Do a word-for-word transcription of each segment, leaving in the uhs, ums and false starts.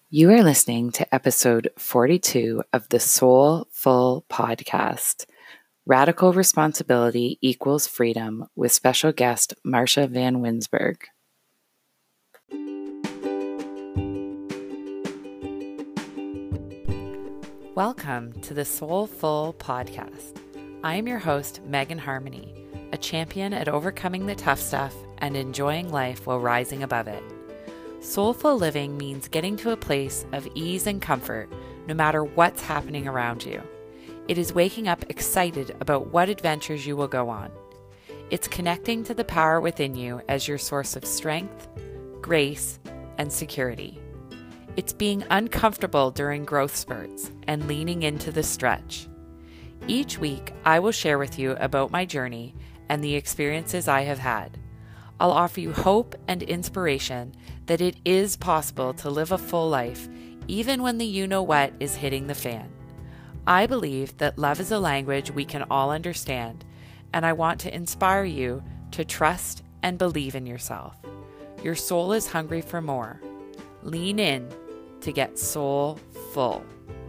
You are listening to episode forty-two of the Soulful Podcast, Radical Responsibility Equals Freedom, with special guest Marsha Van Winsberg. Welcome to the Soulful Podcast. I am your host, Megan Harmony, a champion at overcoming the tough stuff and enjoying life while rising above it. Soulful living means getting to a place of ease and comfort no matter what's happening around you. It is waking up excited about what adventures you will go on. It's connecting to the power within you as your source of strength, grace, and security. It's being uncomfortable during growth spurts and leaning into the stretch. Each week, I will share with you about my journey and the experiences I have had. I'll offer you hope and inspiration that it is possible to live a full life even when the you-know-what is hitting the fan. I believe that love is a language we can all understand, and I want to inspire you to trust and believe in yourself. Your soul is hungry for more. Lean in to get soul full.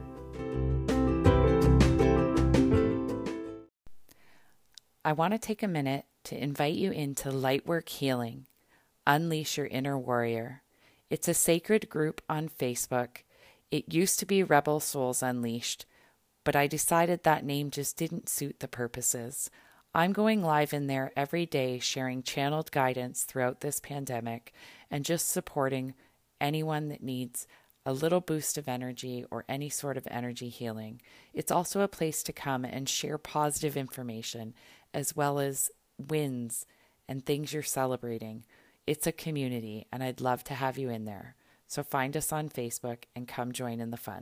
I want to take a minute to invite you into Lightwork Healing, Unleash Your Inner Warrior. It's a sacred group on Facebook. It used to be Rebel Souls Unleashed, but I decided that name just didn't suit the purposes. I'm going live in there every day, sharing channeled guidance throughout this pandemic and just supporting anyone that needs a little boost of energy or any sort of energy healing. It's also a place to come and share positive information as well as wins and things you're celebrating. It's a community, and I'd love to have you in there. So find us on Facebook and come join in the fun.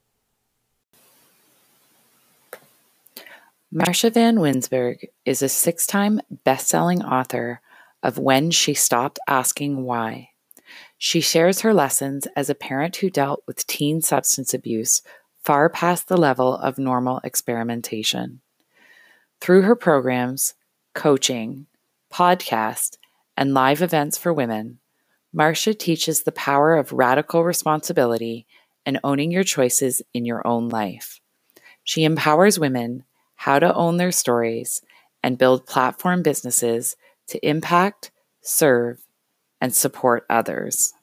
Marsha Van Winsberg is a six-time best-selling author of When She Stopped Asking Why. She shares her lessons as a parent who dealt with teen substance abuse far past the level of normal experimentation. Through her programs, coaching, podcast, and live events for women, Marsha teaches the power of radical responsibility and owning your choices in your own life. She empowers women how to own their stories and build platform businesses to impact, serve, and support others.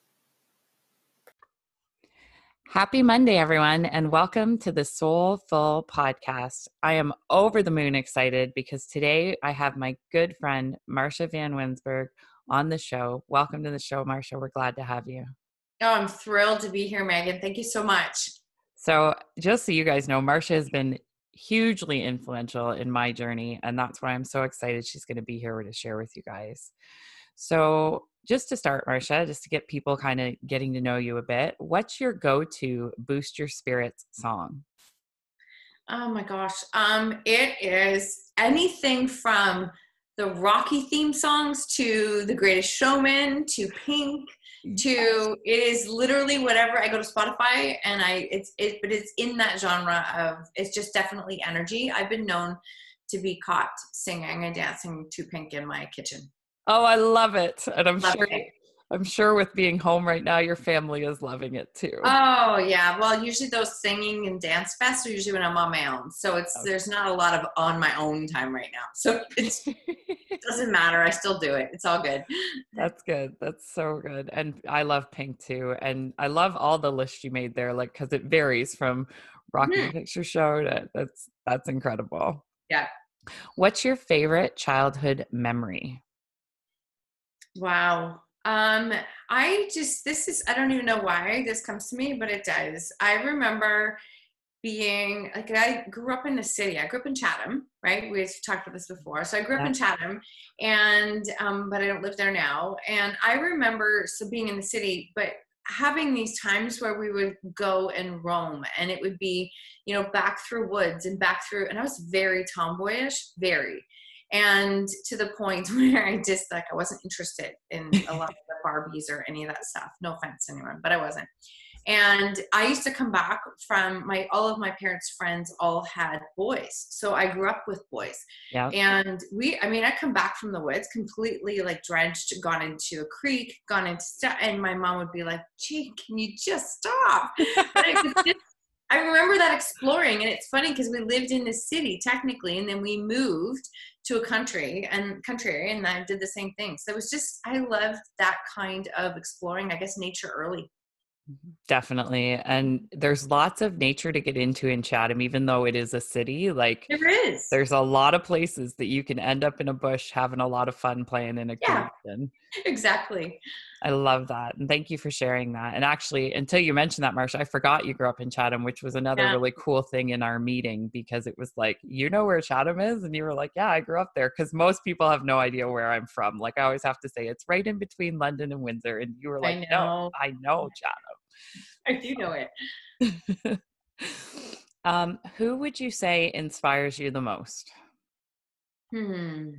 Happy Monday, everyone, and welcome to the Soulful Podcast. I am over the moon excited because today I have my good friend, Marsha Van Winsberg, on the show. Welcome to the show, Marsha. We're glad to have you. Oh, I'm thrilled to be here, Megan. Thank you so much. So just so you guys know, Marsha has been hugely influential in my journey, and that's why I'm so excited she's going to be here to share with you guys. So just to start, Marsha, just to get people kind of getting to know you a bit, what's your go-to boost your spirits song? Oh my gosh. Um, it is anything from the Rocky theme songs to The Greatest Showman to Pink to it is literally whatever. I go to Spotify and I it's it but it's in that genre of it's just definitely energy. I've been known to be caught singing and dancing to Pink in my kitchen. Oh, I love it. And I'm love sure it. I'm sure with being home right now, your family is loving it too. Oh yeah. Well, usually those singing and dance fests are usually when I'm on my own. So it's, okay. There's not a lot of on my own time right now. So it's, it doesn't matter. I still do it. It's all good. That's good. That's so good. And I love Pink too. And I love all the lists you made there, like, cause it varies from Rocky mm-hmm. Picture Show to that's, that's incredible. Yeah. What's your favorite childhood memory? Wow. Um, I just, this is, I don't even know why this comes to me, but it does. I remember being, like, I grew up in the city. I grew up in Chatham, right? We've talked about this before. So I grew up yeah. in Chatham and, um, but I don't live there now. And I remember, so being in the city, but having these times where we would go and roam and it would be, you know, back through woods and back through, and I was very tomboyish, very. And to the point where I just like, I wasn't interested in a lot of the Barbies or any of that stuff. No offense to anyone, but I wasn't. And I used to come back from my, all of my parents' friends all had boys. So I grew up with boys. Yeah. And we, I mean, I come back from the woods completely like drenched, gone into a creek, gone into stuff. And my mom would be like, gee, can you just stop? But it was just, I remember that exploring, and it's funny because we lived in the city technically, and then we moved to a country and country area, and I did the same thing. So it was just, I loved that kind of exploring, I guess, nature early. Definitely. And there's lots of nature to get into in Chatham, even though it is a city. Like There is. There's a lot of places that you can end up in a bush having a lot of fun playing in a Yeah, creek. exactly. I love that. And thank you for sharing that. And actually, until you mentioned that, Marsha, I forgot you grew up in Chatham, which was another Yeah. really cool thing in our meeting, because it was like, you know where Chatham is? And you were like, yeah, I grew up there. Because most people have no idea where I'm from. Like I always have to say it's right in between London and Windsor. And you were like, I no, know. I know Chatham. I do know it. um, who would you say inspires you the most? Hmm.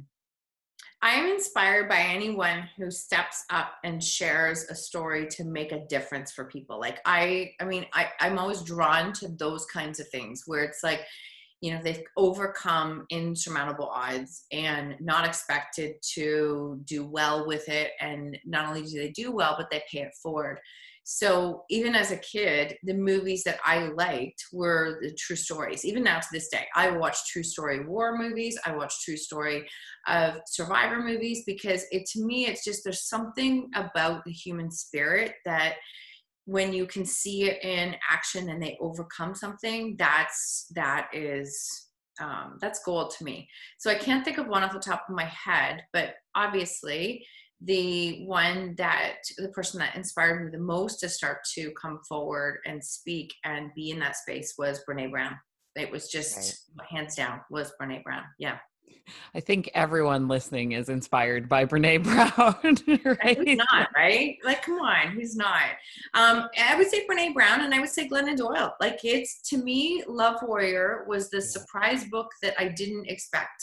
I am inspired by anyone who steps up and shares a story to make a difference for people. Like I, I mean, I, I'm always drawn to those kinds of things where it's like, you know, they've overcome insurmountable odds and not expected to do well with it. And not only do they do well, but they pay it forward. So even as a kid, the movies that I liked were the true stories. Even now to this day, I watch true story war movies. I watch true story of survivor movies, because it, to me, it's just, there's something about the human spirit that when you can see it in action and they overcome something, that's, that is, um, that's gold to me. So I can't think of one off the top of my head, but obviously the one that, the person that inspired me the most to start to come forward and speak and be in that space was Brene Brown. It was just right. Hands down was Brene Brown. Yeah. I think everyone listening is inspired by Brene Brown. Right? Who's not, right? Like, come on, who's not? Um, I would say Brene Brown, and I would say Glennon Doyle. Like, it's, to me, Love Warrior was the yeah. surprise book that I didn't expect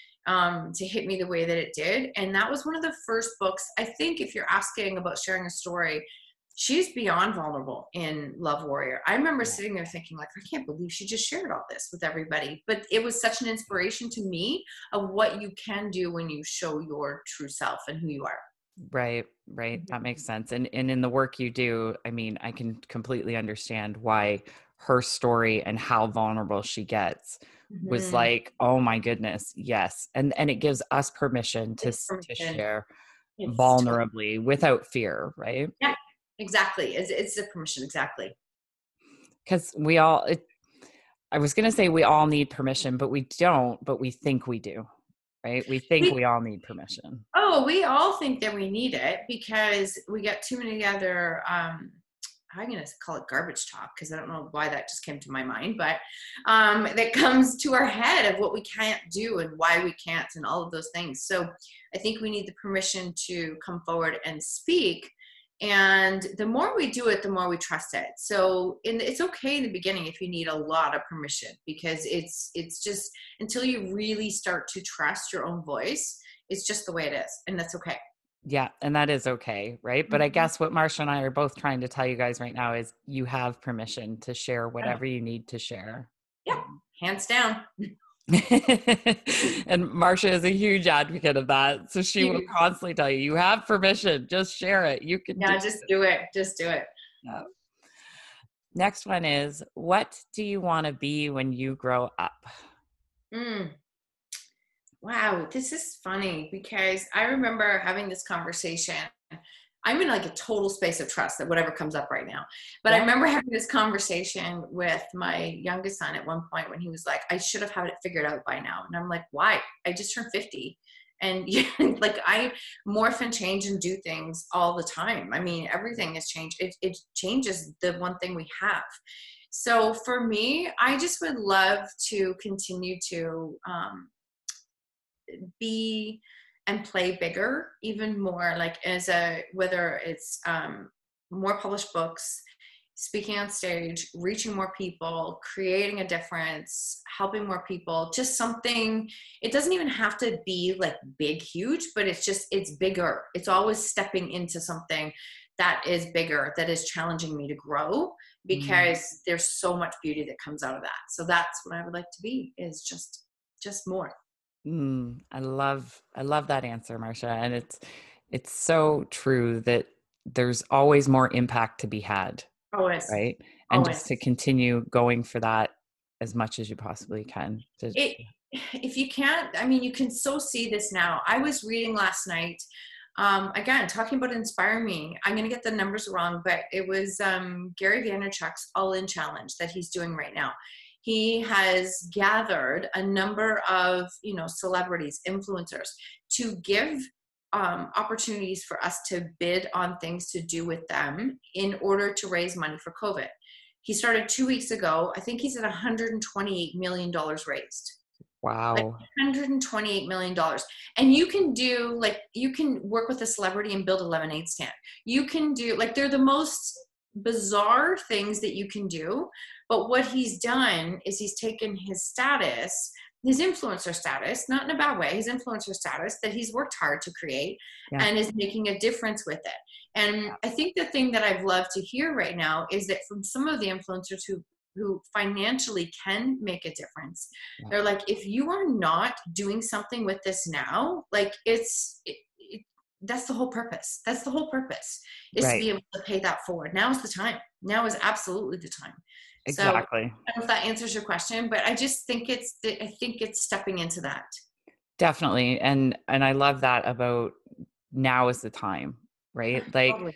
um, to hit me the way that it did. And that was one of the first books, I think, if you're asking about sharing a story, she's beyond vulnerable in Love Warrior. I remember sitting there thinking, like, I can't believe she just shared all this with everybody. But it was such an inspiration to me of what you can do when you show your true self and who you are. Right, right. That makes sense. And and in the work you do, I mean, I can completely understand why her story and how vulnerable she gets mm-hmm. was like, oh my goodness, yes. And and it gives us permission to, permission. to share it's vulnerably totally. without fear, right? Yeah. Exactly. It's, it's the permission. Exactly. Because we all, it, I was going to say we all need permission, but we don't, but we think we do, right? We think we, we all need permission. Oh, we all think that we need it because we get too many other, um, I'm going to call it garbage talk because I don't know why that just came to my mind, but um, that comes to our head of what we can't do and why we can't and all of those things. So I think we need the permission to come forward and speak. And the more we do it, the more we trust it. So in, it's okay in the beginning if you need a lot of permission, because it's it's just until you really start to trust your own voice, it's just the way it is. And that's okay. Yeah. And that is okay. Right. But mm-hmm. I guess what Marsha and I are both trying to tell you guys right now is you have permission to share whatever you need to share. Yeah. Hands down. And Marsha is a huge advocate of that. So she will constantly tell you, you have permission, just share it. You can yeah, do just it. do it. Just do it. Yeah. Next one is, what do you want to be when you grow up? Mm. Wow, this is funny because I remember having this conversation. I'm in like a total space of trust that whatever comes up right now. But yeah. I remember having this conversation with my youngest son at one point when he was like, I should have had it figured out by now. And I'm like, why? I just turned fifty. And like I morph and change and do things all the time. I mean, everything has changed. It, it changes the one thing we have. So for me, I just would love to continue to um, be and play bigger, even more, like as a, whether it's um, more published books, speaking on stage, reaching more people, creating a difference, helping more people, just something, it doesn't even have to be like big, huge, but it's just, it's bigger. It's always stepping into something that is bigger, that is challenging me to grow, because mm. there's so much beauty that comes out of that. So that's what I would like to be, is just, just more. Mm, I love, I love that answer, Marsha. And it's, it's so true that there's always more impact to be had. Always. Right. And Always. just to continue going for that as much as you possibly can. To, it, if you can't, I mean, you can so see this now. I was reading last night, um, again, talking about Inspire Me. I'm going to get the numbers wrong, but it was um, Gary Vaynerchuk's All In Challenge that he's doing right now. He has gathered a number of, you know, celebrities, influencers, to give um, opportunities for us to bid on things to do with them in order to raise money for COVID. He started two weeks ago. I think he's at one hundred twenty-eight million dollars raised. Wow. Like one hundred twenty-eight million dollars. And you can do, like, you can work with a celebrity and build a lemonade stand. You can do, like, they're the most bizarre things that you can do. But what he's done is he's taken his status, his influencer status, not in a bad way, his influencer status that he's worked hard to create, yeah. and is making a difference with it. And I think the thing that I've loved to hear right now is that from some of the influencers who who financially can make a difference, yeah. they're like, if you are not doing something with this now, like it's, it, it, that's the whole purpose. That's the whole purpose, is right. to be able to pay that forward. Now is the time. Now is absolutely the time. Exactly. So I don't know if that answers your question, but I just think it's, I think it's stepping into that. Definitely. And, and I love that about now is the time, right? Like totally.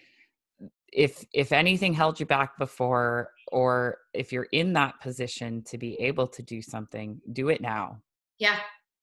if, if anything held you back before, or if you're in that position to be able to do something, do it now. Yeah.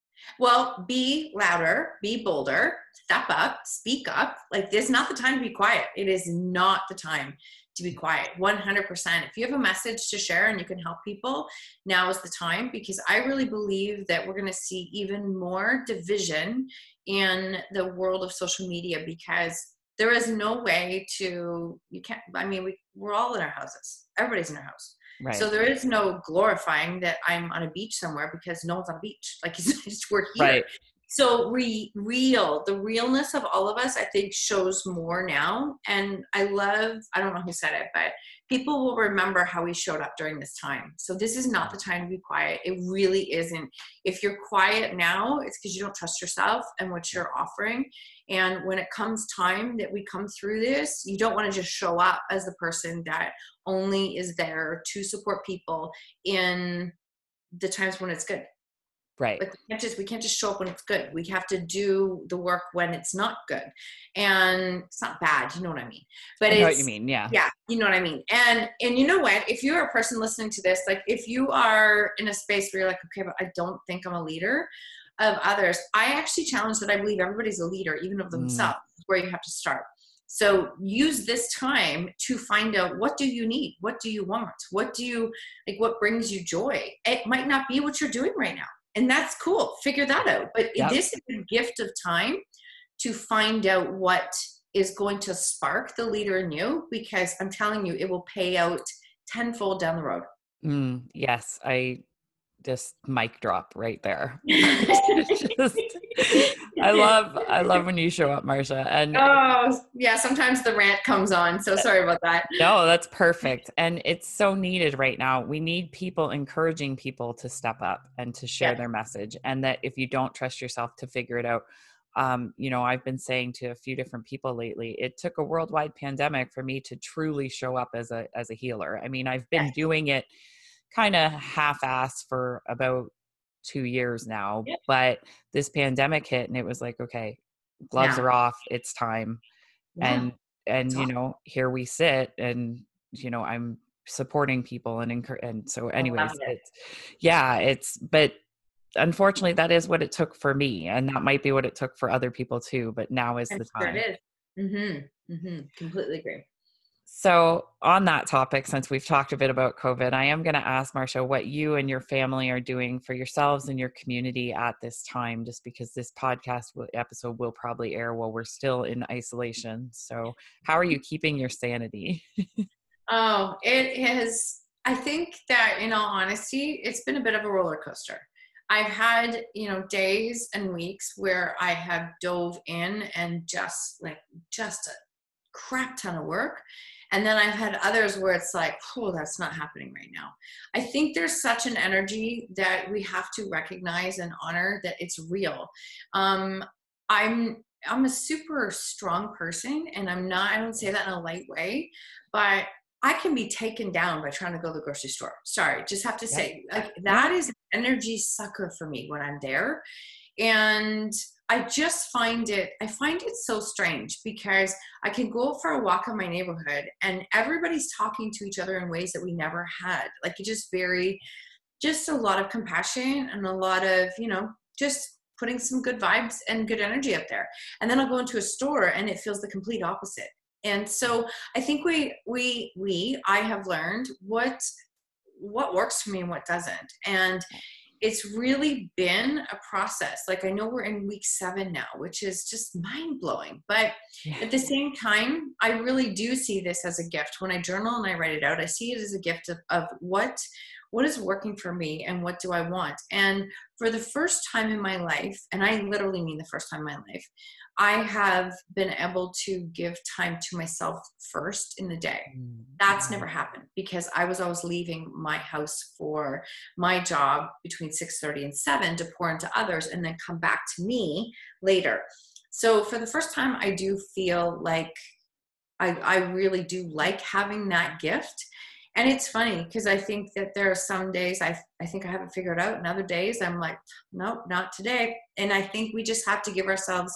Well, be louder, be bolder, step up, speak up. Like, this is not the time to be quiet. It is not the time to be quiet. one hundred percent. If you have a message to share and you can help people, now is the time, because I really believe that we're going to see even more division in the world of social media, because there is no way to, you can't, I mean, we, we're all in our houses. Everybody's in their house. Right. So there is no glorifying that I'm on a beach somewhere, because no one's on a beach. Like, it's just, we're here. Right. So re, real, the realness of all of us, I think, shows more now. And I love, I don't know who said it, but people will remember how we showed up during this time. So this is not the time to be quiet. It really isn't. If you're quiet now, it's because you don't trust yourself and what you're offering. And when it comes time that we come through this, you don't want to just show up as the person that only is there to support people in the times when it's good. Right. Like, we can't just, we can't just show up when it's good. We have to do the work when it's not good. And it's not bad, you know what I mean? But I know it's, what you mean, yeah. Yeah, you know what I mean? And and you know what? If you're a person listening to this, like, if you are in a space where you're like, okay, but I don't think I'm a leader of others, I actually challenge that I believe everybody's a leader, even of themselves, mm. where you have to start. So use this time to find out, what do you need? What do you want? What do you, like, what brings you joy? It might not be what you're doing right now. And that's cool. Figure that out. But yep. This is a gift of time to find out what is going to spark the leader in you, because I'm telling you, it will pay out tenfold down the road. Mm, yes. I just mic drop right there. just, I love, I love when you show up, Marsha. And oh yeah, sometimes the rant comes on. So sorry about that. No, that's perfect. And it's so needed right now. We need people encouraging people to step up and to share yeah. their message. And that if you don't trust yourself, to figure it out. Um, you know, I've been saying to a few different people lately, it took a worldwide pandemic for me to truly show up as a, as a healer. I mean, I've been yeah. doing it kind of half-assed for about two years now, yeah. but this pandemic hit and it was like, okay, gloves yeah. are off. It's time. Yeah. And, and, it's you awesome. know, here we sit, and, you know, I'm supporting people and, enc- and so anyways, it. it's, yeah, it's, but unfortunately that is what it took for me. And that might be what it took for other people too, but now is I'm the sure time. It is. Mm-hmm. Mm-hmm. Completely agree. So on that topic, since we've talked a bit about COVID, I am going to ask Marsha what you and your family are doing for yourselves and your community at this time, just because this podcast will, episode will probably air while we're still in isolation. So how are you keeping your sanity? Oh, it has, I think that in all honesty, it's been a bit of a roller coaster. I've had, you know, days and weeks where I have dove in and just like, just a crap ton of work. And then I've had others where it's like, oh, that's not happening right now. I think there's such an energy that we have to recognize and honor that it's real. Um, I'm I'm a super strong person, and I'm not, I don't say that in a light way, but I can be taken down by trying to go to the grocery store. Sorry, just have to Yep. say, like, that is an energy sucker for me when I'm there. And I just find it, I find it so strange because I can go for a walk in my neighborhood and everybody's talking to each other in ways that we never had. Like, it just very, just a lot of compassion and a lot of, you know, just putting some good vibes and good energy up there. And then I'll go into a store and it feels the complete opposite. And so I think we, we, we, I have learned what, what works for me and what doesn't. And it's really been a process. Like, I know we're in week seven now, which is just mind blowing. But Yeah. at the same time, I really do see this as a gift. When I journal and I write it out, I see it as a gift of, of what, what is working for me and what do I want? And for the first time in my life, and I literally mean the first time in my life, I have been able to give time to myself first in the day. That's never happened because I was always leaving my house for my job between six thirty and seven to pour into others and then come back to me later. So for the first time, I do feel like I, I really do like having that gift. And it's funny because I think that there are some days I I think I have it figured out, and other days I'm like, nope, not today. And I think we just have to give ourselves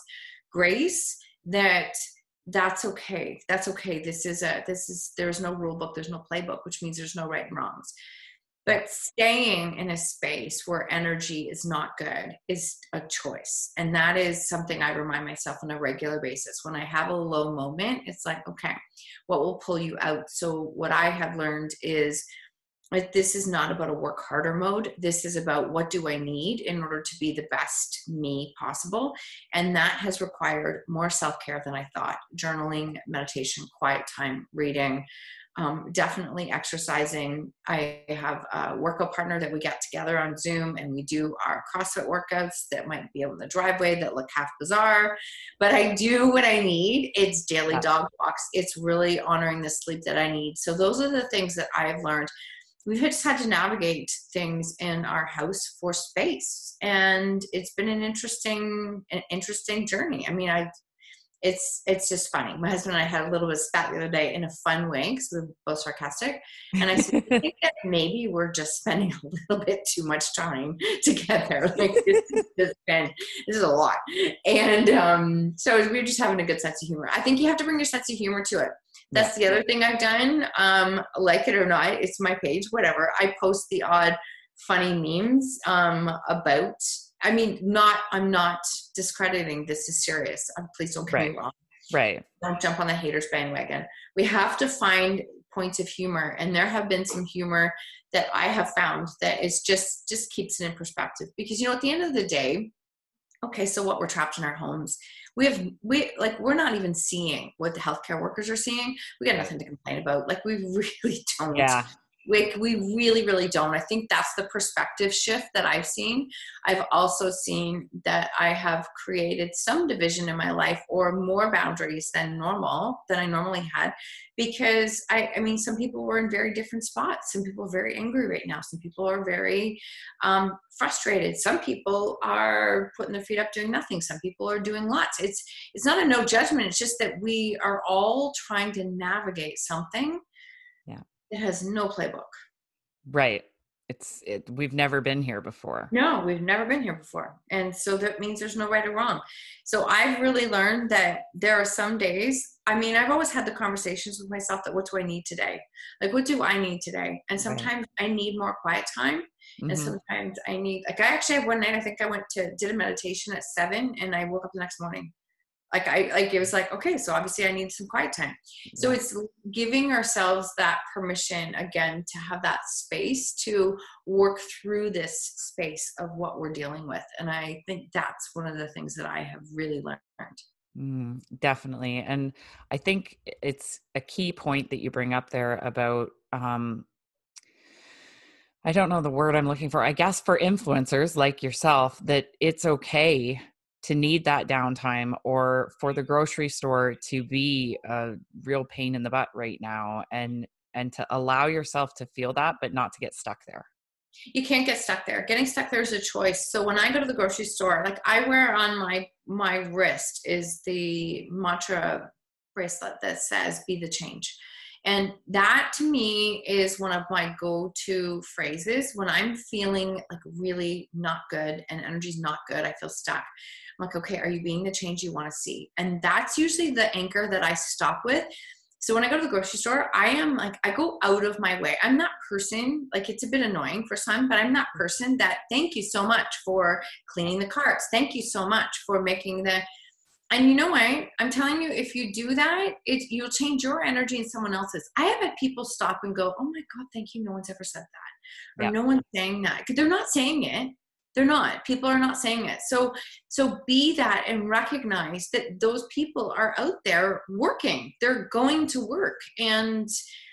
grace that that's okay. That's okay. This is a, this is, there's no rule book. There's no playbook, which means there's no right and wrongs. But staying in a space where energy is not good is a choice. And that is something I remind myself on a regular basis. When I have a low moment, it's like, okay, what will pull you out? So what I have learned is, like, this is not about a work harder mode. This is about what do I need in order to be the best me possible. And that has required more self-care than I thought. Journaling, meditation, quiet time, reading, um, definitely exercising. I have a workout partner that we get together on Zoom and we do our CrossFit workouts that might be in the driveway that look half bizarre, but I do what I need. It's daily Yeah. dog walks. It's really honoring the sleep that I need. So those are the things that I've learned. We've just had to navigate things in our house for space, and it's been an interesting, an interesting journey. I mean, I, it's, it's just funny. My husband and I had a little bit of spat the other day in a fun way because we we're both sarcastic. And I said, I think that maybe we're just spending a little bit too much time together. Like, this is just been, this is a lot. And um, so we're just having a good sense of humor. I think you have to bring your sense of humor to it. That's Yeah. the other thing I've done. Um, like it or not, it's my page, whatever. I post the odd funny memes um, about, I mean, not, I'm not discrediting, this is serious. Um, please don't get Right. me wrong. Right. Don't jump on the haters bandwagon. We have to find points of humor. And there have been some humor that I have found that is just, just keeps it in perspective. Because, you know, at the end of the day, okay, so what, we're trapped in our homes. We have, we, like, we're not even seeing what the healthcare workers are seeing. We got nothing to complain about. Like, we really don't. Yeah. We, we really, really don't. I think that's the perspective shift that I've seen. I've also seen that I have created some division in my life, or more boundaries than normal, than I normally had. Because I, I mean, some people were in very different spots. Some people are very angry right now. Some people are very um, frustrated. Some people are putting their feet up doing nothing. Some people are doing lots. It's, it's not a no judgment. It's just that we are all trying to navigate something Yeah. that has no playbook. Right. It's, it, we've never been here before. No, we've never been here before. And so that means there's no right or wrong. So I've really learned that there are some days, I mean, I've always had the conversations with myself that what do I need today? Like, what do I need today? And sometimes right. I need more quiet time. Mm-hmm. And sometimes I need, like, I actually have one night, I think I went to, did a meditation at seven and I woke up the next morning. Like I, like it was like, okay, so obviously I need some quiet time. So yeah. It's giving ourselves that permission again, to have that space to work through this space of what we're dealing with. And I think that's one of the things that I have really learned. Mm, definitely. And I think it's a key point that you bring up there about, um, I don't know the word I'm looking for, I guess for influencers like yourself, that it's okay to need that downtime, or for the grocery store to be a real pain in the butt right now, and and to allow yourself to feel that, but not to get stuck there. You can't get stuck there. Getting stuck there is a choice. So when I go to the grocery store, like I wear on my my wrist is the mantra bracelet that says "Be the change." And that to me is one of my go-to phrases when I'm feeling like really not good and energy's not good. I feel stuck. I'm like, okay, are you being the change you want to see? And that's usually the anchor that I stop with. So when I go to the grocery store, I am like, I go out of my way. I'm that person, like it's a bit annoying for some, but I'm that person that thank you so much for cleaning the carts. Thank you so much for making the, and you know what? I'm telling you, if you do that, it you'll change your energy and someone else's. I have had people stop and go, oh my God, thank you. No one's ever said that. Or Yeah. no one's saying that. Because they're not saying it. They're not. People are not saying it. So, so be that and recognize that those people are out there working. They're going to work. And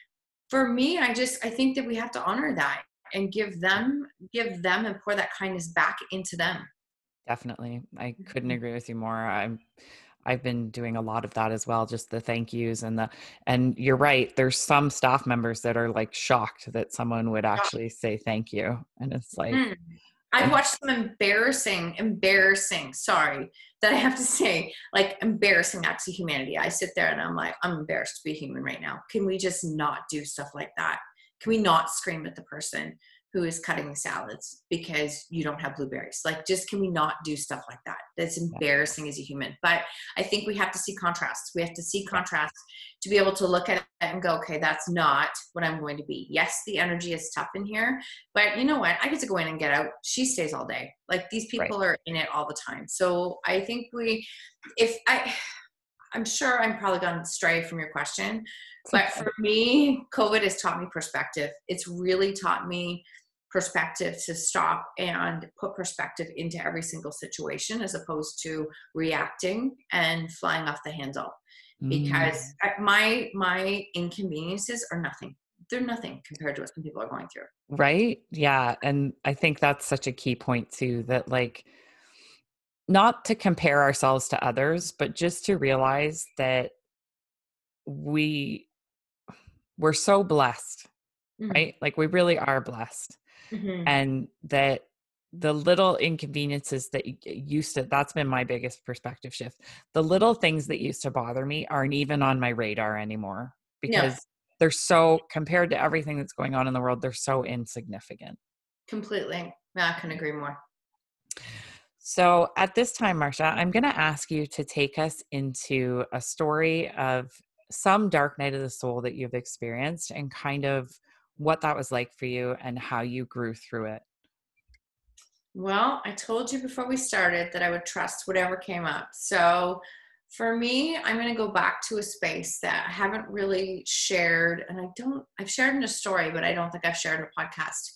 for me, I just, I think that we have to honor that and give them, give them and pour that kindness back into them. Definitely. I couldn't agree with you more. I'm I've been doing a lot of that as well, just the thank yous and the, and you're right. There's some staff members that are like shocked that someone would actually say thank you. And it's like, Mm. I've watched some embarrassing, embarrassing, sorry, that I have to say, like embarrassing acts of humanity. I sit there and I'm like, I'm embarrassed to be human right now. Can we just not do stuff like that? Can we not scream at the person who is cutting the salads because you don't have blueberries? Like, just can we not do stuff like that? That's embarrassing as a human. But I think we have to see contrast. We have to see contrast to be able to look at it and go, okay, that's not what I'm going to be. Yes, the energy is tough in here, but you know what? I get to go in and get out. She stays all day. Like these people right. are in it all the time. So I think we, if I, I'm sure I'm probably gone stray from your question, but for me, COVID has taught me perspective. It's really taught me perspective to stop and put perspective into every single situation as opposed to reacting and flying off the handle. Because Mm. my my inconveniences are nothing. They're nothing compared to what some people are going through. Right. Yeah. And I think that's such a key point too, that like, not to compare ourselves to others, but just to realize that we we're so blessed, Mm-hmm. right? Like we really are blessed. Mm-hmm. And that the little inconveniences that used to, that's been my biggest perspective shift. The little things that used to bother me aren't even on my radar anymore No, because they're so, compared to everything that's going on in the world, they're so insignificant. completely. No, I couldn't agree more. So at this time, Marsha, I'm going to ask you to take us into a story of some dark night of the soul that you've experienced and kind of what that was like for you and how you grew through it. Well, I told you before we started that I would trust whatever came up. So for me, I'm going to go back to a space that I haven't really shared. And I don't, I've shared in a story, but I don't think I've shared in a podcast.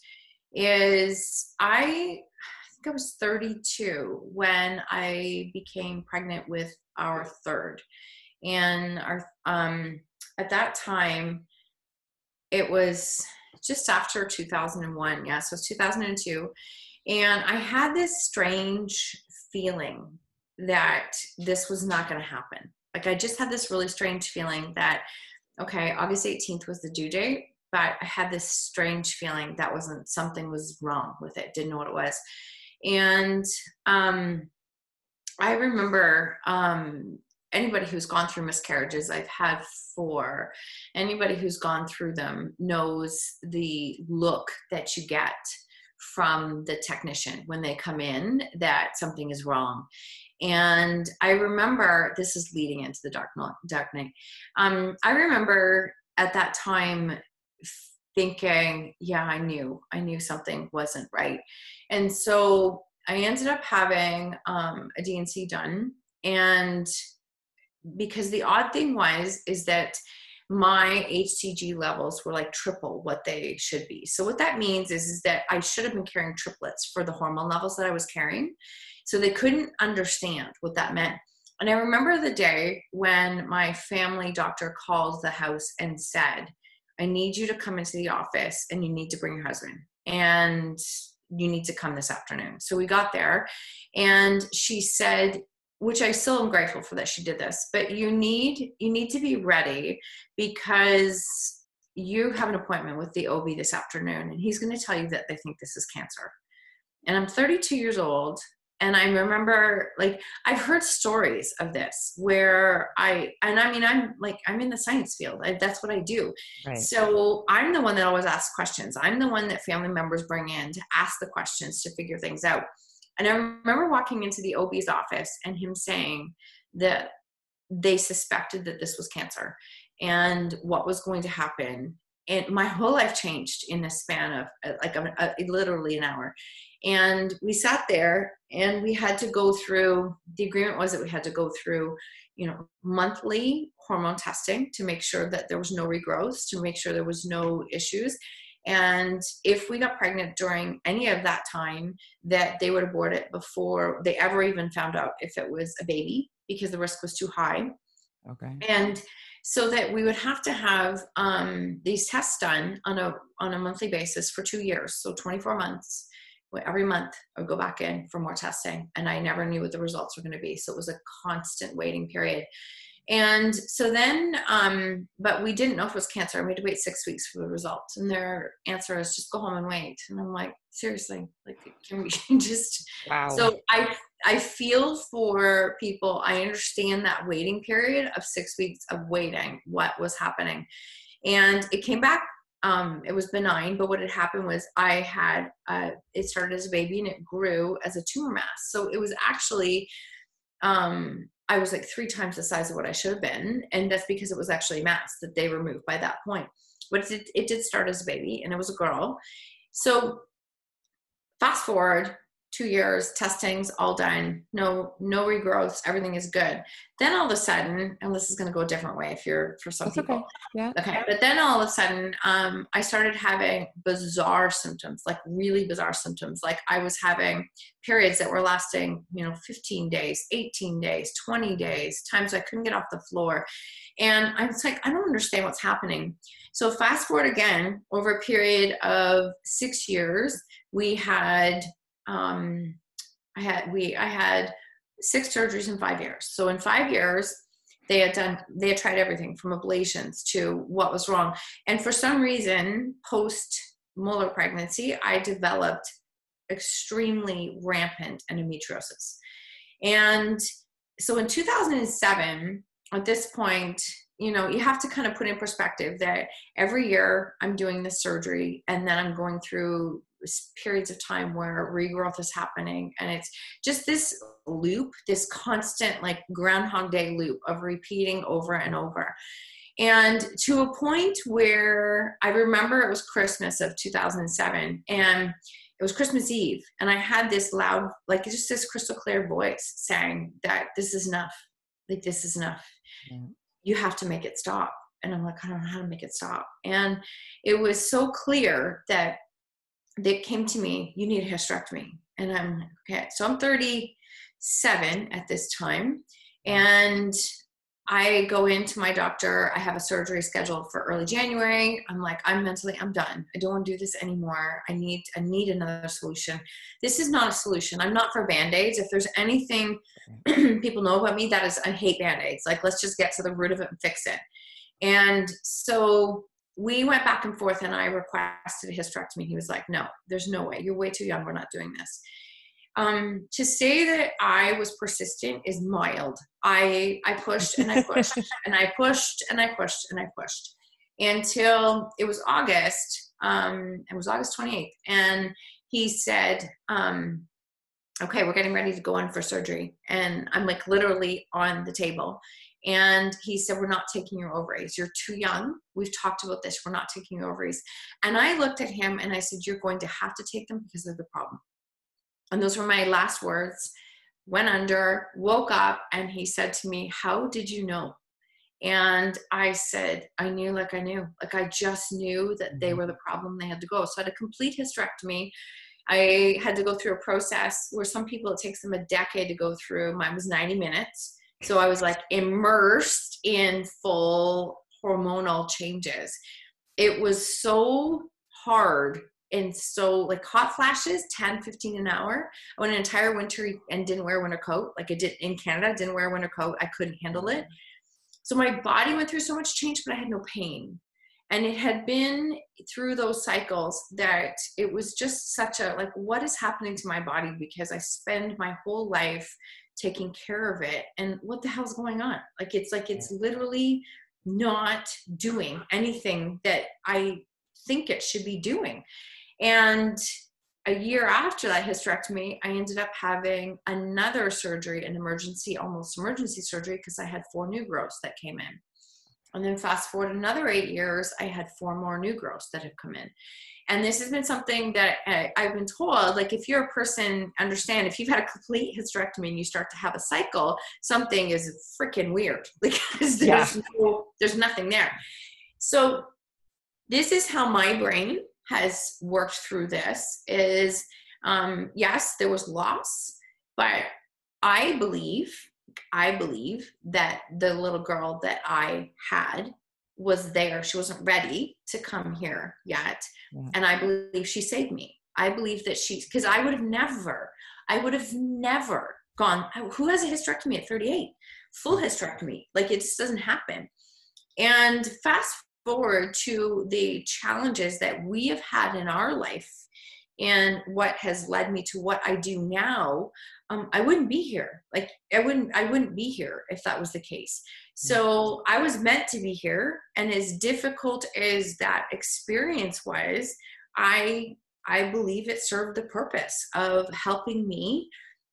Is I, I think I was thirty-two when I became pregnant with our third. And our, um, at that time, it was just after two thousand one. Yeah, so it was two thousand two. And I had this strange feeling that this was not going to happen. Like I just had this really strange feeling that, okay, August eighteenth was the due date, but I had this strange feeling that wasn't, something was wrong with it. Didn't know what it was. And um, I remember um, anybody who's gone through miscarriages, I've had four, anybody who's gone through them knows the look that you get from the technician when they come in that something is wrong. And I remember, this is leading into the dark, dark night. Um, I remember at that time thinking, yeah, I knew, I knew something wasn't right. And so I ended up having um, a D and C done. And because the odd thing was, is that my H C G levels were like triple what they should be. So what that means is, is that I should have been carrying triplets for the hormone levels that I was carrying. So they couldn't understand what that meant. And I remember the day when my family doctor called the house and said, I need you to come into the office and you need to bring your husband. And you need to come this afternoon. So we got there and she said, which I still am grateful for that she did this, but you need, you need to be ready because you have an appointment with the O B this afternoon and he's going to tell you that they think this is cancer. And I'm thirty-two years old. And I remember, like, I've heard stories of this where I, and I mean, I'm like, I'm in the science field. I, that's what I do. Right. So I'm the one that always asks questions. I'm the one that family members bring in to ask the questions to figure things out. And I remember walking into the O B's office and him saying that they suspected that this was cancer and what was going to happen. And my whole life changed in the span of like a, a, literally an hour. And we sat there and we had to go through, the agreement was that we had to go through, you know, monthly hormone testing to make sure that there was no regrowths, to make sure there was no issues. And if we got pregnant during any of that time, that they would abort it before they ever even found out if it was a baby, because the risk was too high. Okay. And so that we would have to have um, these tests done on a on a monthly basis for two years, so twenty-four months. Every month I would go back in for more testing, and I never knew what the results were going to be. So it was a constant waiting period. And so then, um, but we didn't know if it was cancer. We had to wait six weeks for the results. And their answer is just go home and wait. And I'm like, seriously, like, can we just, wow. So I, I feel for people. I understand that waiting period of six weeks of waiting, what was happening. And it came back. Um, it was benign, but what had happened was I had, uh, it started as a baby and it grew as a tumor mass. So it was actually, um, I was like three times the size of what I should have been. And that's because it was actually a mass that they removed by that point. But it, it did start as a baby and it was a girl. So fast forward two years, testings all done, no, no regrowths, everything is good. Then all of a sudden, and this is going to go a different way if you're, for some That's people. Okay. Yeah. Okay. But then all of a sudden, um, I started having bizarre symptoms, like really bizarre symptoms. Like I was having periods that were lasting, you know, fifteen days, eighteen days, twenty days, times I couldn't get off the floor. And I was like, I don't understand what's happening. So fast forward again, over a period of six years, we had, um, I had, we, I had six surgeries in five years. So in five years, they had done, they had tried everything from ablations to what was wrong. And for some reason, post molar pregnancy, I developed extremely rampant endometriosis. And so in two thousand seven, at this point, you know, you have to kind of put in perspective that every year I'm doing this surgery and then I'm going through periods of time where regrowth is happening. And it's just this loop, this constant like Groundhog Day loop of repeating over and over. And to a point where I remember it was Christmas of two thousand seven and it was Christmas Eve. And I had this loud, like just this crystal clear voice saying that this is enough. Like, this is enough. Yeah. You have to make it stop. And I'm like, I don't know how to make it stop. And it was so clear that they came to me, you need a hysterectomy. And I'm like, okay. So I'm thirty-seven at this time. And I go into my doctor. I have a surgery scheduled for early January. I'm like, I'm mentally, I'm done. I don't want to do this anymore. I need, I need another solution. This is not a solution. I'm not for Band-Aids. If there's anything people know about me, that is, I hate Band-Aids. Like, let's just get to the root of it and fix it. And so we went back and forth and I requested a hysterectomy. He was like, no, there's no way. You're way too young. We're not doing this. Um, to say that I was persistent is mild. I, I pushed and I pushed and I pushed and I pushed and I pushed until it was August. Um, it was August twenty-eighth. And he said, um, okay, we're getting ready to go in for surgery. And I'm like literally on the table. And he said, we're not taking your ovaries. You're too young. We've talked about this. We're not taking your ovaries. And I looked at him and I said, you're going to have to take them because they're the problem. And those were my last words. Went under, woke up, and he said to me, how did you know? And I said, I knew like I knew. Like I just knew that they were the problem. They had to go. So I had a complete hysterectomy. I had to go through a process where some people, it takes them a decade to go through. Mine was ninety minutes. So I was like immersed in full hormonal changes. It was so hard and so like hot flashes, ten, fifteen an hour. I went an entire winter and didn't wear a winter coat. Like I did in Canada, didn't wear a winter coat. I couldn't handle it. So my body went through so much change, but I had no pain. And it had been through those cycles that it was just such a, like, what is happening to my body? Because I spend my whole life taking care of it. And what the hell's going on? Like, it's like, it's literally not doing anything that I think it should be doing. And a year after that hysterectomy, I ended up having another surgery, an emergency, almost emergency surgery, because I had four new growths that came in. And then fast forward another eight years, I had four more new growths that have come in. And this has been something that I, I've been told, like, if you're a person, understand, if you've had a complete hysterectomy and you start to have a cycle, something is freaking weird, because there's, yeah. no, there's nothing there. So this is how my brain has worked through this is, um, yes, there was loss, but I believe, I believe that the little girl that I had was there. She wasn't ready to come here yet. Yeah. And I believe she saved me. I believe that she, because I would have never, I would have never gone, who has a hysterectomy at thirty-eight? Full hysterectomy. Like, it just doesn't happen. And fast forward to the challenges that we have had in our life and what has led me to what I do now, um, I wouldn't be here. Like, I wouldn't, I wouldn't be here if that was the case. So I was meant to be here. And as difficult as that experience was, I, I believe it served the purpose of helping me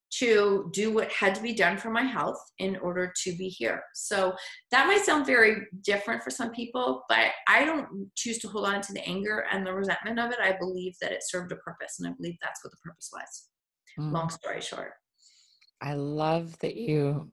to do what had to be done for my health in order to be here. So that might sound very different for some people, but I don't choose to hold on to the anger and the resentment of it. I believe that it served a purpose, and I believe that's what the purpose was. Mm. Long story short. I love that you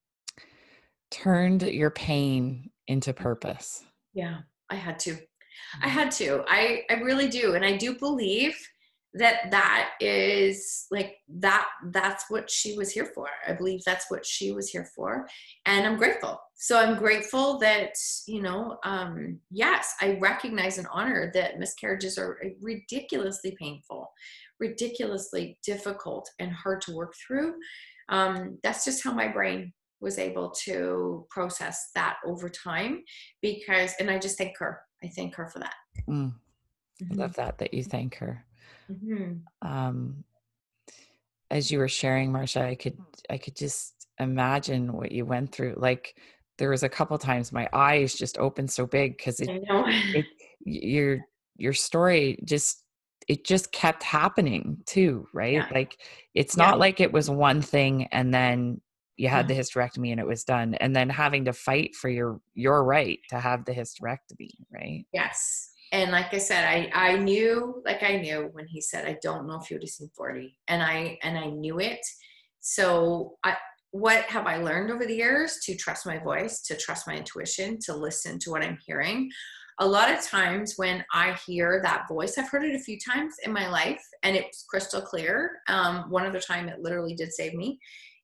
turned your pain into purpose. Yeah, I had to. I had to. I, I really do. And I do believe that that is like that, that's what she was here for. I believe that's what she was here for. And I'm grateful. So I'm grateful that, you know, um, yes, I recognize and honor that miscarriages are ridiculously painful, ridiculously difficult and hard to work through. Um, that's just how my brain was able to process that over time, because, and I just thank her. I thank her for that. Mm. I love that, that you thank her. Mm-hmm. Um, as you were sharing, Marsha, I could, I could just imagine what you went through. Like, there was a couple times my eyes just opened so big, because it, it, your, your story just, it just kept happening too, right? Yeah. Like, it's not yeah. like it was one thing and then you had the hysterectomy and it was done, and then having to fight for your, your right to have the hysterectomy, right? Yes. And like I said, I, I knew, like I knew when he said, I don't know if you would have seen forty, and I, and I knew it. So I, what have I learned over the years? To trust my voice, to trust my intuition, to listen to what I'm hearing. A lot of times when I hear that voice, I've heard it a few times in my life and it's crystal clear. Um, one other time it literally did save me,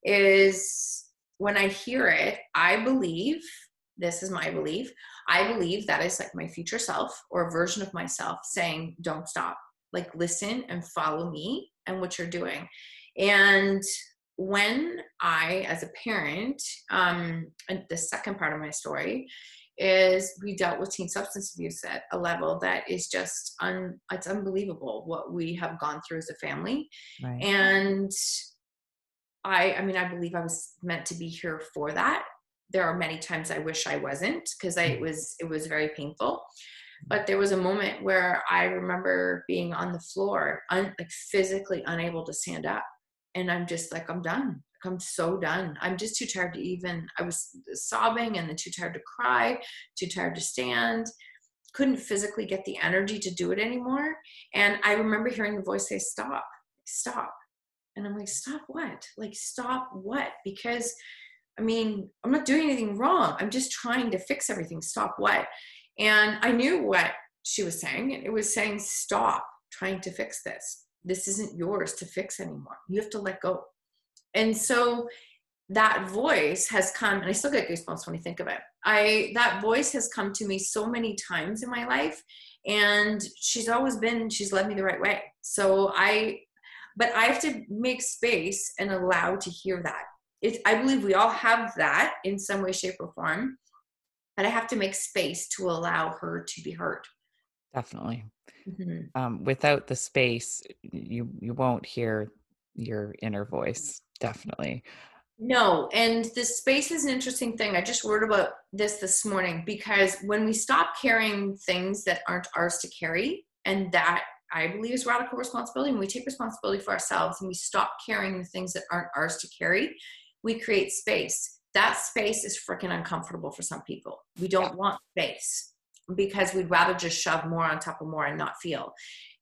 is when I hear it, I believe, this is my belief, I believe that is like my future self or a version of myself saying, don't stop, like, listen and follow me and what you're doing. And when I, as a parent, um, and the second part of my story is we dealt with teen substance abuse at a level that is just, un, it's unbelievable what we have gone through as a family. Right. And I, I mean, I believe I was meant to be here for that. There are many times I wish I wasn't, because I it was, it was very painful. But there was a moment where I remember being on the floor, un, like physically unable to stand up. And I'm just like, I'm done. I'm so done. I'm just too tired to even, I was sobbing and then too tired to cry, too tired to stand. Couldn't physically get the energy to do it anymore. And I remember hearing the voice say, stop, stop. And I'm like, stop what? Like, stop what? Because, I mean, I'm not doing anything wrong. I'm just trying to fix everything. Stop what? And I knew what she was saying. It was saying, stop trying to fix this. This isn't yours to fix anymore. You have to let go. And so that voice has come, and I still get goosebumps when I think of it. I, that voice has come to me so many times in my life. And she's always been, she's led me the right way. So I, but I have to make space and allow to hear that. It, I believe we all have that in some way, shape, or form, but I have to make space to allow her to be heard. Definitely. Mm-hmm. Um, without the space, you, you won't hear your inner voice. Definitely. No, and this space is an interesting thing. I just wrote about this this morning, because when we stop carrying things that aren't ours to carry, and that I believe is radical responsibility, when we take responsibility for ourselves and we stop carrying the things that aren't ours to carry, we create space. That space is freaking uncomfortable for some people. We don't yeah. want space because we'd rather just shove more on top of more and not feel.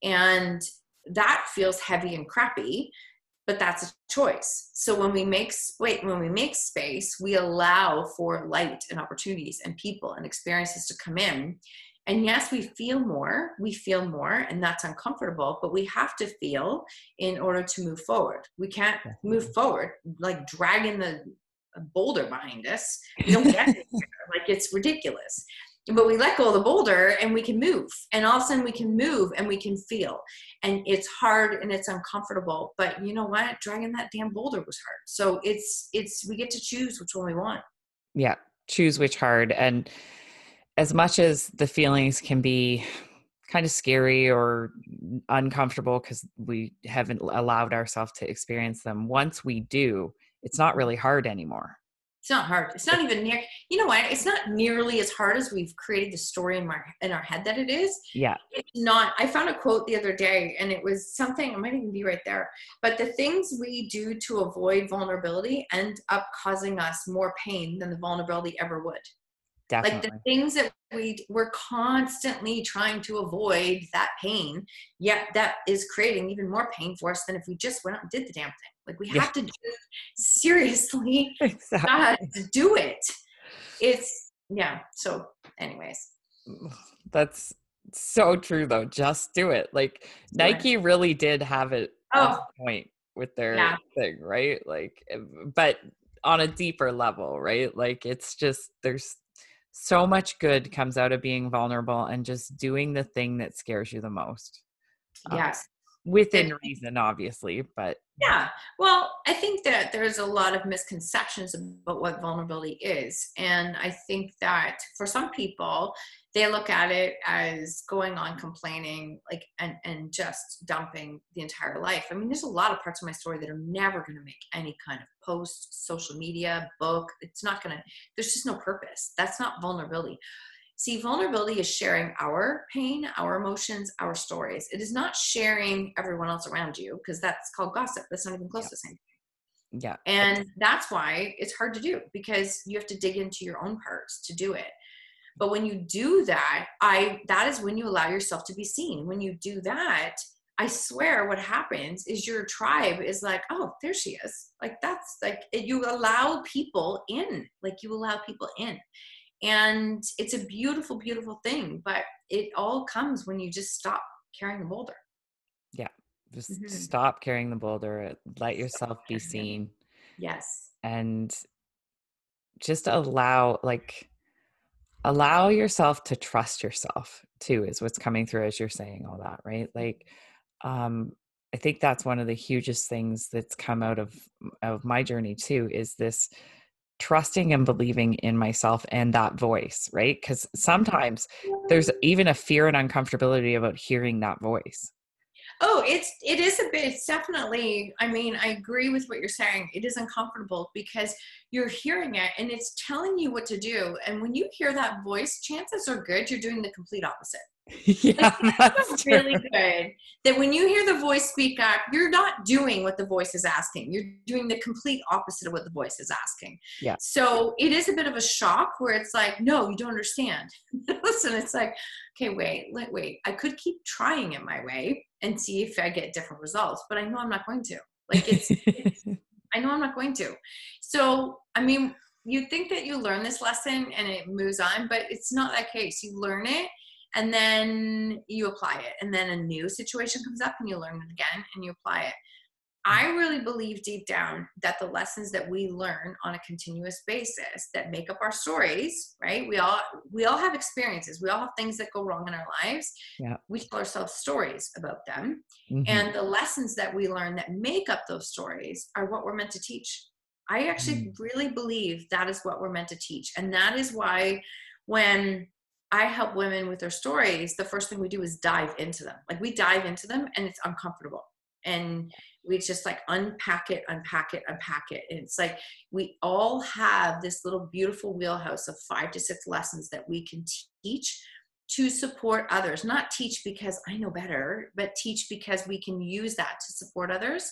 And that feels heavy and crappy. But that's a choice. So when we make wait, when we make space, we allow for light and opportunities and people and experiences to come in. And yes, we feel more, we feel more, and that's uncomfortable, but we have to feel in order to move forward. We can't move forward like dragging the boulder behind us. We don't get it. Like, it's ridiculous. But we let go of the boulder and we can move, and all of a sudden we can move and we can feel, and it's hard and it's uncomfortable, but you know what, dragging that damn boulder was hard. So it's it's we get to choose which one we want. Yeah, choose which hard. And as much as the feelings can be kind of scary or uncomfortable because we haven't allowed ourselves to experience them, once we do, it's not really hard anymore. It's not hard. It's not even near, you know what? It's not nearly as hard as we've created the story in my, in our head that it is. Yeah. It's not. I found a quote the other day, and it was something, it might even be right there, but the things we do to avoid vulnerability end up causing us more pain than the vulnerability ever would. Definitely. Like the things that we we're constantly trying to avoid that pain, yet that is creating even more pain for us than if we just went out and did the damn thing. Like we yeah. have to just seriously exactly. uh, do it. It's yeah. So anyways. That's so true though. Just do it. Like do Nike it. really did have it oh. on point with their yeah. thing, right? Like, but on a deeper level, right? Like it's just, there's so much good comes out of being vulnerable and just doing the thing that scares you the most. Yes. Um, within reason, obviously, but. Yeah. Well, I think that there's a lot of misconceptions about what vulnerability is. And I think that for some people, they look at it as going on complaining, like, and, and just dumping the entire life. I mean, there's a lot of parts of my story that are never going to make any kind of post, social media, book. It's not going to, there's just no purpose. That's not vulnerability. See, vulnerability is sharing our pain, our emotions, our stories. It is not sharing everyone else around you, because that's called gossip. That's not even close yeah. to the same thing. Yeah. And that's why it's hard to do, because you have to dig into your own parts to do it. But when you do that, I that is when you allow yourself to be seen. When you do that, I swear what happens is your tribe is like, oh, there she is. Like, that's like, you allow people in, like you allow people in. And it's a beautiful, beautiful thing, but it all comes when you just stop carrying the boulder. Yeah. Just mm-hmm. stop carrying the boulder. Let yourself be seen. Yes. And just allow, like, allow yourself to trust yourself too, is what's coming through as you're saying all that, right? Like, um, I think that's one of the hugest things that's come out of, of my journey too, is this trusting and believing in myself and that voice, right? Because sometimes there's even a fear and uncomfortability about hearing that voice. Oh, it's, it is a bit, it's definitely, I mean, I agree with what you're saying. It is uncomfortable because you're hearing it and it's telling you what to do. And when you hear that voice, chances are good you're doing the complete opposite. Yeah, like, that's really good. That when you hear the voice speak up, you're not doing what the voice is asking. You're doing the complete opposite of what the voice is asking. Yeah. So it is a bit of a shock where it's like, no, you don't understand. Listen, it's like, okay, wait, wait, wait. I could keep trying it my way and see if I get different results, but I know I'm not going to. Like it's, it's I know I'm not going to. So, I mean, you think that you learn this lesson and it moves on, but it's not that case. You learn it and then you apply it. And then a new situation comes up and you learn it again and you apply it. I really believe deep down that the lessons that we learn on a continuous basis that make up our stories, right? We all we all have experiences. We all have things that go wrong in our lives. Yeah. We tell ourselves stories about them. Mm-hmm. And the lessons that we learn that make up those stories are what we're meant to teach. I actually Mm-hmm. really believe that is what we're meant to teach. And that is why when I help women with their stories, the first thing we do is dive into them. Like we dive into them and it's uncomfortable. And we just like unpack it, unpack it, unpack it. And it's like we all have this little beautiful wheelhouse of five to six lessons that we can teach to support others. Not teach because I know better, but teach because we can use that to support others.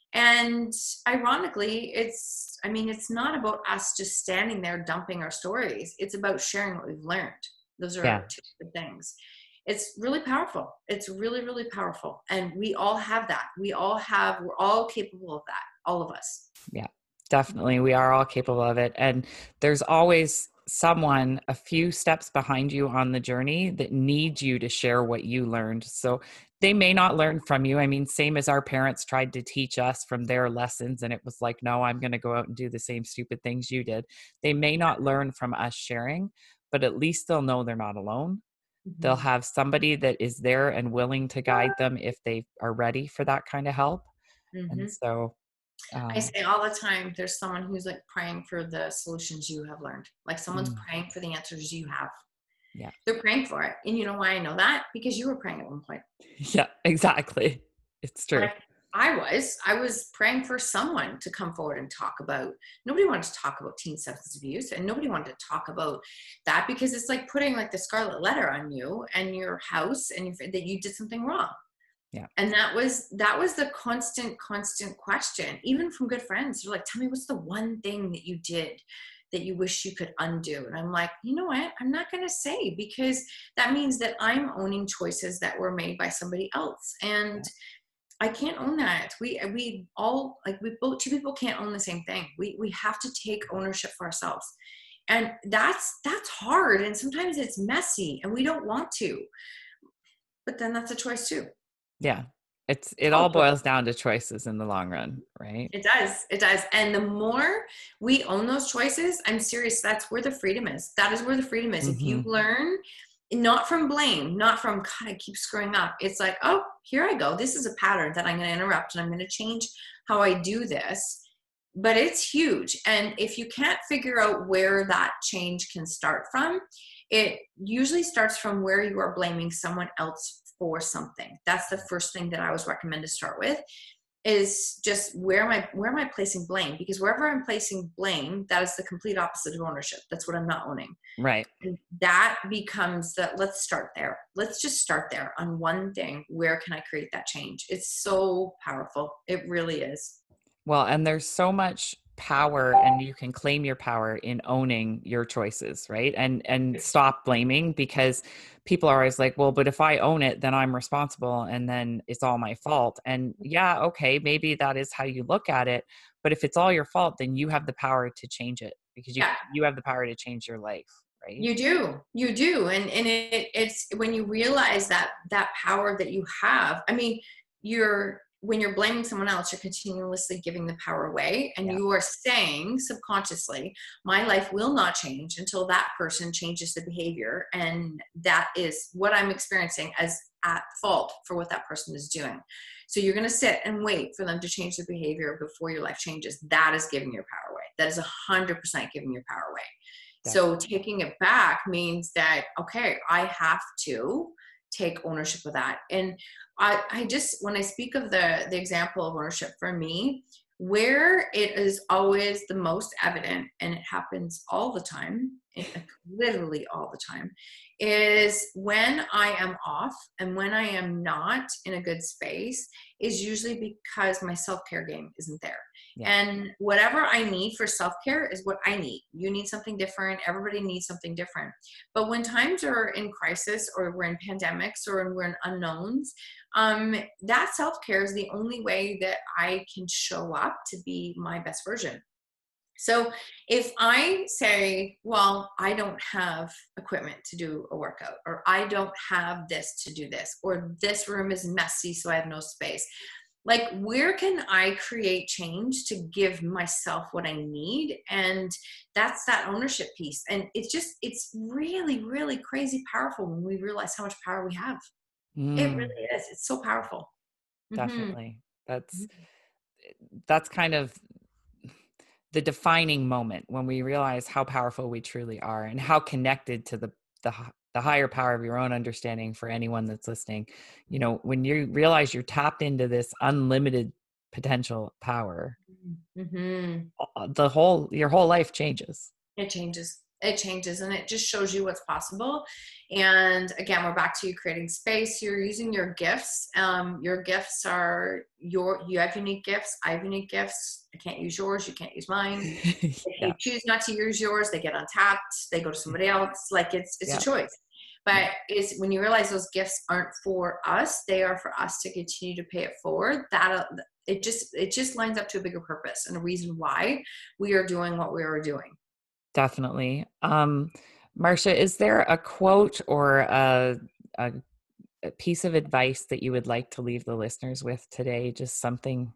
And ironically, it's, I mean, it's not about us just standing there dumping our stories. It's about sharing what we've learned. Those are Yeah. two good things. It's really powerful. It's really, really powerful. And we all have that. We all have, we're all capable of that. All of us. Yeah, definitely. We are all capable of it. And there's always someone a few steps behind you on the journey that needs you to share what you learned. So they may not learn from you. I mean, same as our parents tried to teach us from their lessons. And it was like, no, I'm going to go out and do the same stupid things you did. They may not learn from us sharing, but at least they'll know they're not alone. Mm-hmm. They'll have somebody that is there and willing to guide them if they are ready for that kind of help. Mm-hmm. And so um, I say all the time, there's someone who's like praying for the solutions you have learned. Like someone's mm, praying for the answers you have. Yeah. They're praying for it. And you know why I know that? Because you were praying at one point. Yeah, exactly. It's true. Like I was, I was praying for someone to come forward and talk about, nobody wanted to talk about teen substance abuse and nobody wanted to talk about that because it's like putting like the scarlet letter on you and your house and your, that you did something wrong. Yeah. And that was, that was the constant, constant question, even from good friends. They're like, tell me what's the one thing that you did that you wish you could undo? And I'm like, you know what? I'm not going to say, because that means that I'm owning choices that were made by somebody else. And yeah. I can't own that. We, we all like we both, two people can't own the same thing. We, we have to take ownership for ourselves. And that's, that's hard. And sometimes it's messy and we don't want to, but then that's a choice too. Yeah. It's, it all boils down to choices in the long run, right? It does. It does. And the more we own those choices, I'm serious, that's where the freedom is. That is where the freedom is. Mm-hmm. If you learn, not from blame, not from, God, I keep screwing up. It's like, oh, here I go. This is a pattern that I'm going to interrupt and I'm going to change how I do this. But it's huge. And if you can't figure out where that change can start from, it usually starts from where you are blaming someone else for something. That's the first thing that I always recommend to start with, is just where am I, where am I placing blame? Because wherever I'm placing blame, that is the complete opposite of ownership. That's what I'm not owning. Right. And that becomes the, let's start there. Let's just start there on one thing. Where can I create that change? It's so powerful. It really is. Well, and there's so much power, and you can claim your power in owning your choices, right? And and stop blaming, because people are always like, well, but if I own it, then I'm responsible and then it's all my fault. And yeah, okay, maybe that is how you look at it, but if it's all your fault, then you have the power to change it, because you yeah. you have the power to change your life, right? You do. You do. And and it, it's when you realize that that power that you have, I mean, you're when you're blaming someone else, you're continuously giving the power away. And yeah. you are saying subconsciously, my life will not change until that person changes the behavior. And that is what I'm experiencing as at fault for what that person is doing. So you're going to sit and wait for them to change their behavior before your life changes. That is giving your power away. That is a hundred percent giving your power away. Definitely. So taking it back means that, okay, I have to take ownership of that. And I, I just, when I speak of the, the example of ownership for me, where it is always the most evident, and it happens all the time, literally all the time, is when I am off and when I am not in a good space, is usually because my self-care game isn't there. Yeah. And whatever I need for self-care is what I need. You need something different. Everybody needs something different. But when times are in crisis, or we're in pandemics, or we're in unknowns, um, that self-care is the only way that I can show up to be my best version. So if I say, well, I don't have equipment to do a workout, or I don't have this to do this, or this room is messy, so I have no space, Like, where can I create change to give myself what I need? And that's that ownership piece. And it's just, it's really, really crazy powerful when we realize how much power we have. It Mm, really is. It's so powerful. Mm-hmm. definitely. That's, that's kind of the defining moment when we realize how powerful we truly are and how connected to the, the, the higher power of your own understanding. For anyone that's listening, you know, when you realize you're tapped into this unlimited potential power, Mm-hmm. the whole, your whole life changes. It changes. It changes, and it just shows you what's possible. And again, we're back to you creating space. You're using your gifts. Um, your gifts are your, you have unique gifts. I have unique gifts. I can't use yours. You can't use mine. If Yeah. you choose not to use yours, they get untapped. They go to somebody else. Like it's, it's Yeah. a choice. But is when you realize those gifts aren't for us, they are for us to continue to pay it forward. That it just, it just lines up to a bigger purpose and a reason why we are doing what we are doing. Definitely. Um, Marsha, is there a quote or a, a, a piece of advice that you would like to leave the listeners with today? Just something.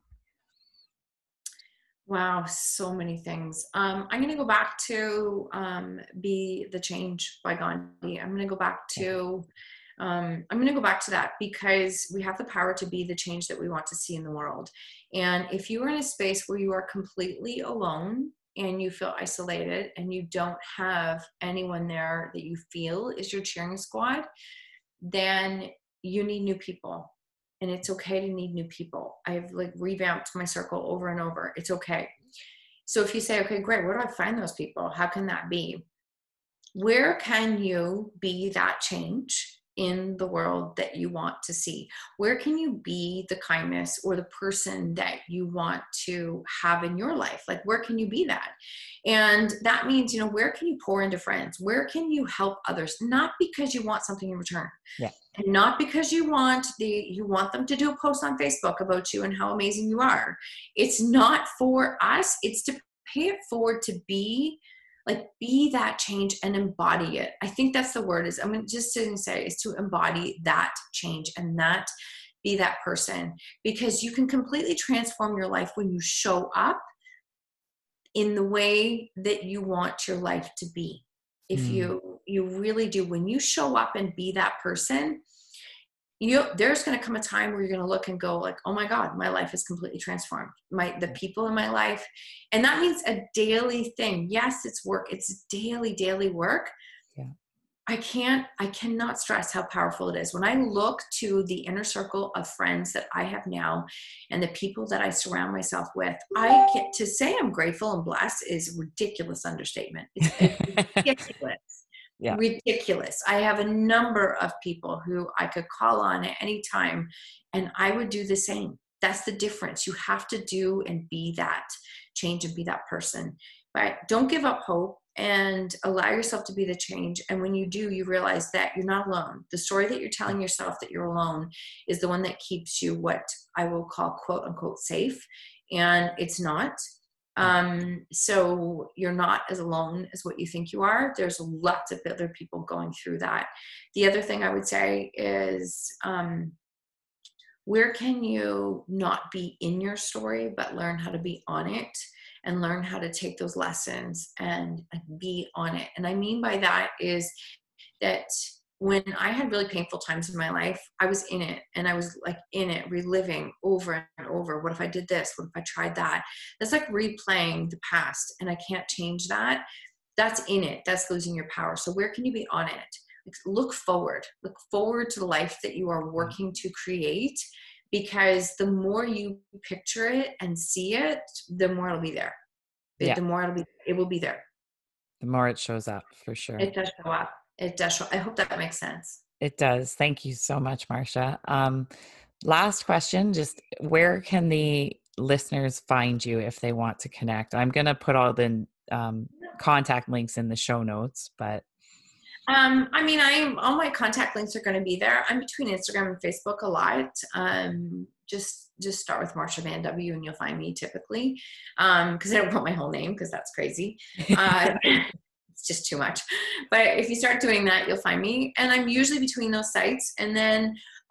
Wow, so many things. Um, I'm going to go back to um, Be the Change by Gandhi. I'm going to go back to, um, I'm going to go back to that because we have the power to be the change that we want to see in the world. And if you are in a space where you are completely alone and you feel isolated and you don't have anyone there that you feel is your cheering squad, then you need new people. And it's okay to need new people. I've like revamped my circle over and over. It's okay. So if you say, okay, great, where do I find those people? How can that be? Where can you be that change in the world that you want to see? Where can you be the kindness or the person that you want to have in your life? Like, where can you be that? And that means, you know, where can you pour into friends? Where can you help others? Not because you want something in return. Yeah. And not because you want the you want them to do a post on Facebook about you and how amazing you are. It's not for us. It's to pay it forward to be like be that change and embody it. I think that's the word is I'm mean, just to say is to embody that change and that be that person, because you can completely transform your life when you show up in the way that you want your life to be. If Mm. you you really do, when you show up and be that person, you there's going to come a time where you're going to look and go like, oh my God, my life is completely transformed. My the people in my life, and that means a daily thing. Yes, it's work. It's daily, daily work. Yeah. I can't, I cannot stress how powerful it is. When I look to the inner circle of friends that I have now and the people that I surround myself with, I get to say I'm grateful and blessed is ridiculous understatement. It's, it's ridiculous. Yeah. Ridiculous. I have a number of people who I could call on at any time and I would do the same. That's the difference. You have to do and be that change and be that person. But don't give up hope and allow yourself to be the change. And when you do, you realize that you're not alone. The story that you're telling yourself that you're alone is the one that keeps you what I will call quote unquote safe. And it's not. Um, so you're not as alone as what you think you are. There's lots of other people going through that. The other thing I would say is, um, where can you not be in your story, but learn how to be on it and learn how to take those lessons and, and be on it. And I mean by that is that when I had really painful times in my life, I was in it and I was like in it, reliving over and over. What if I did this? What if I tried that? That's like replaying the past and I can't change that. That's in it. That's losing your power. So where can you be on it? Look forward. Look forward to the life that you are working to create, because the more you picture it and see it, the more it'll be there. Yeah. The more it'll be, it will be there. The more it shows up, for sure. It does show up. It does show. I hope that makes sense. It does. Thank you so much, Marsha. Um, last question, just where can the listeners find you if they want to connect? I'm going to put all the um, contact links in the show notes, but. Um, I mean, I'm, all my contact links are going to be there. I'm between Instagram and Facebook a lot. Um, just, just start with Marsha Van W and you'll find me typically. Um, cause I don't put my whole name cause that's crazy. Uh, it's just too much. But if you start doing that, you'll find me. And I'm usually between those sites. And then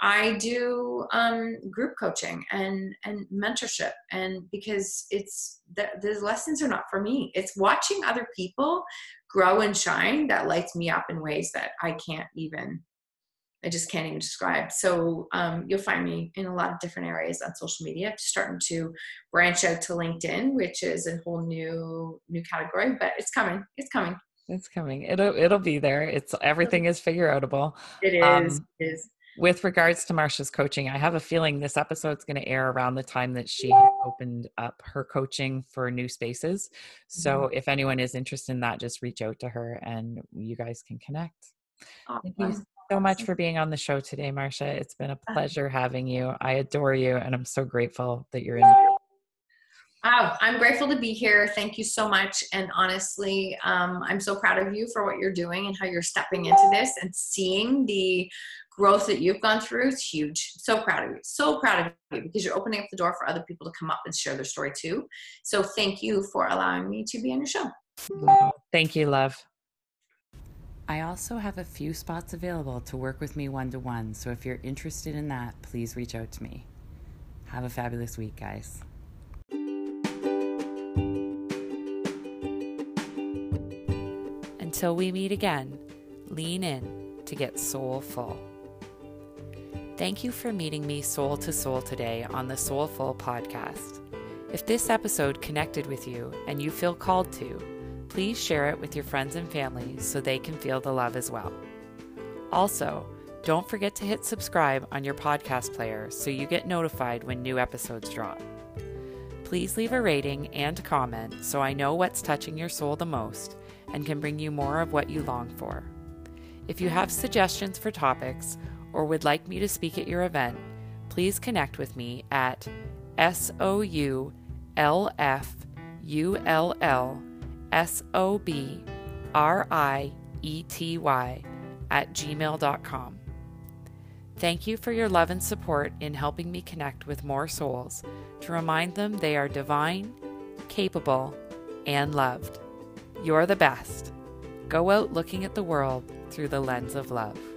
I do um, group coaching and, and mentorship. And because it's, the, the lessons are not for me. It's watching other people grow and shine that lights me up in ways that I can't even, I just can't even describe. So um, you'll find me in a lot of different areas on social media. I'm starting to branch out to LinkedIn, which is a whole new, new category, but it's coming. It's coming. It's coming. It'll, it'll be there. It's everything is figure outable. It is. Um, it is. With regards to Marsha's coaching, I have a feeling this episode's going to air around the time that she has opened up her coaching for new spaces. So if anyone is interested in that, just reach out to her and you guys can connect. Awesome. Thank you so much for being on the show today, Marsha. It's been a pleasure having you. I adore you, and I'm so grateful that you're in here. Oh, I'm grateful to be here. Thank you so much. And honestly, um, I'm so proud of you for what you're doing and how you're stepping into this and seeing the growth that you've gone through. It's huge. So proud of you. So proud of you because you're opening up the door for other people to come up and share their story too. So thank you for allowing me to be on your show. Thank you, love. I also have a few spots available to work with me one-to-one. So if you're interested in that, please reach out to me. Have a fabulous week, guys. Until we meet again, lean in to get soulful. Thank you for meeting me soul to soul today on the Soulful podcast. If this episode connected with you and you feel called to, please share it with your friends and family so they can feel the love as well. Also, don't forget to hit subscribe on your podcast player so you get notified when new episodes drop. Please leave a rating and comment so I know what's touching your soul the most and can bring you more of what you long for. If you have suggestions for topics or would like me to speak at your event, please connect with me at S O U L F U L L S O B R I E T Y at gmail dot com. Thank you for your love and support in helping me connect with more souls to remind them they are divine, capable, and loved. You're the best. Go out looking at the world through the lens of love.